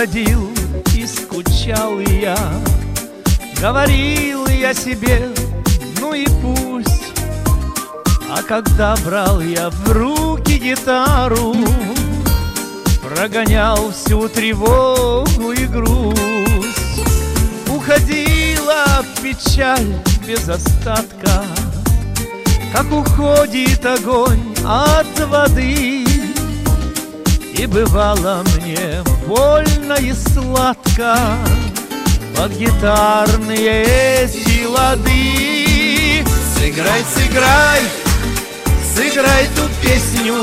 ходил и скучал я, говорил я себе, ну и пусть. А когда брал я в руки гитару, прогонял всю тревогу и грусть. Уходила печаль без остатка, как уходит огонь от воды. И бывало мне больно и сладко под гитарные эти лады. Сыграй, сыграй, сыграй ту песню,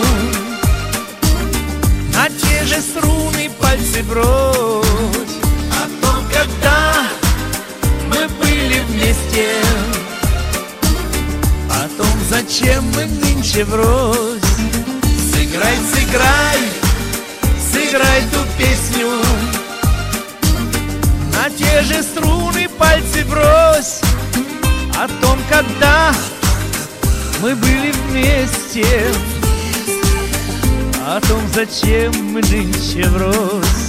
на те же струны пальцы брось. О том, когда мы были вместе, о том, зачем мы нынче врозь. Сыграй, сыграй, сыграй ту песню, на те же струны пальцы брось. О том, когда мы были вместе, о том, зачем мы нынче врозь.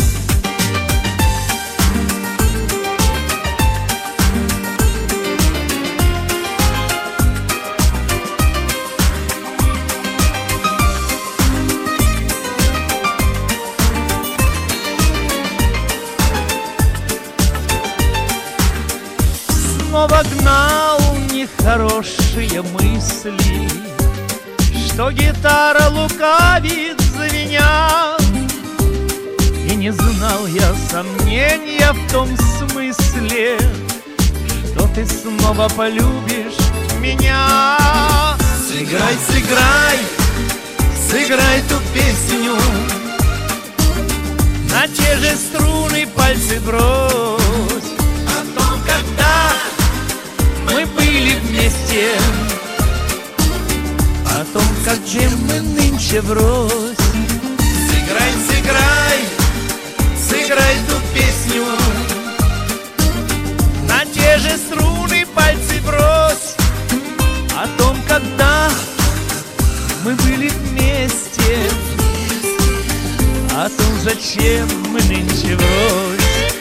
Снова гнал нехорошие мысли, что гитара лукавит за меня. И не знал я сомнения в том смысле, что ты снова полюбишь меня. Сыграй, сыграй, сыграй ту песню, на те же струны пальцы брось. О том, когда мы были вместе, о том, как чем мы нынче врозь. Сыграй, сыграй, сыграй ту песню, на те же струны пальцы брось. О том, когда мы были вместе, о том, зачем мы нынче врозь.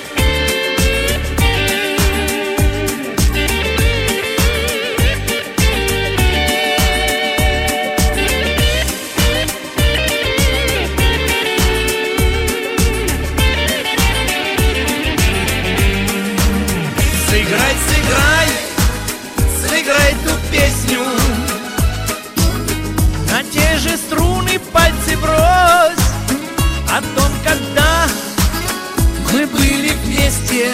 Сыграй, сыграй, сыграй ту песню, на те же струны пальцы брось. О том, когда мы были вместе,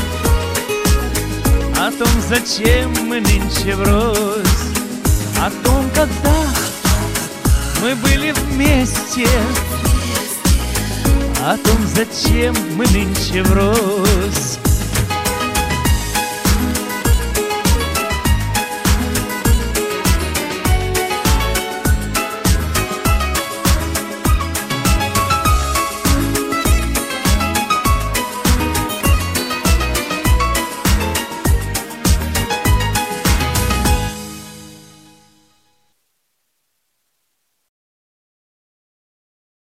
о том, зачем мы нынче врозь. О том, когда мы были вместе, о том, зачем мы нынче врозь.